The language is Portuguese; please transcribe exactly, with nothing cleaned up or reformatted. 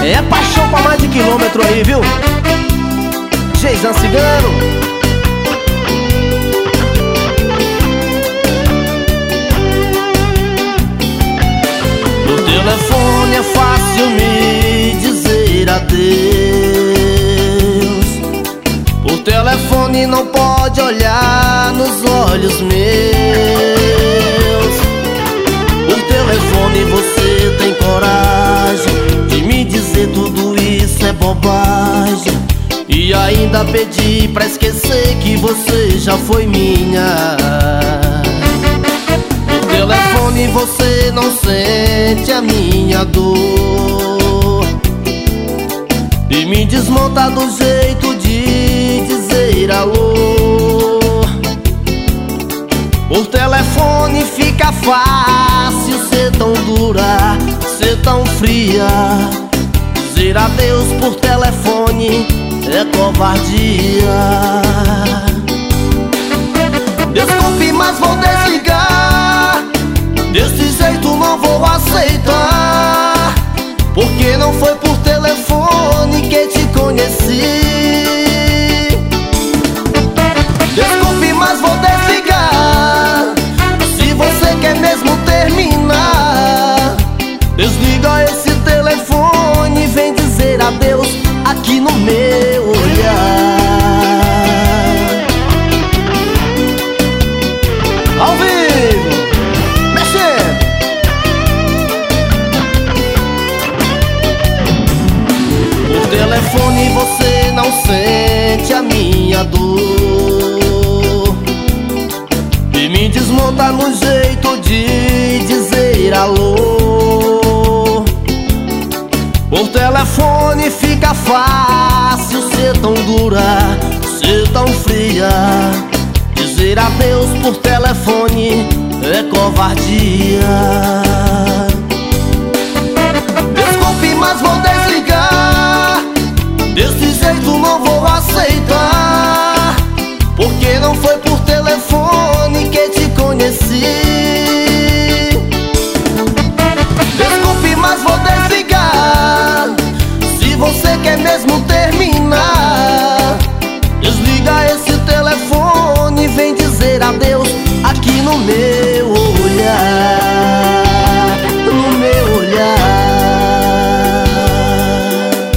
É paixão pra mais de quilômetro aí, viu? Geizan Cigano. No telefone é fácil me dizer adeus. Por telefone não pode olhar nos olhos meus. Por telefone você tem coragem de me dizer tudo isso é bobagem, e ainda pedir pra esquecer que você já foi minha. Por telefone você não sente a minha dor e me desmonta do jeito de dizer alô. Por telefone fica fácil ser tão dura, ser tão fria. Dizer adeus por telefone é covardia. Desculpe, mas vou desligar. Desse jeito não vou aceitar, porque não foi por telefone que te conheci. Desculpe, mas vou desligar. Se você quer mesmo terminar, desliga esse telefone e vem dizer adeus aqui no meu olhar. Ao vivo, mexendo. Por telefone você não sente a minha dor e me desmonta no jeito de dizer alô. Por telefone fica fácil ser tão dura, ser tão fria. Dizer adeus por telefone é covardia. Desculpe, mas vou desligar. Desse jeito não vou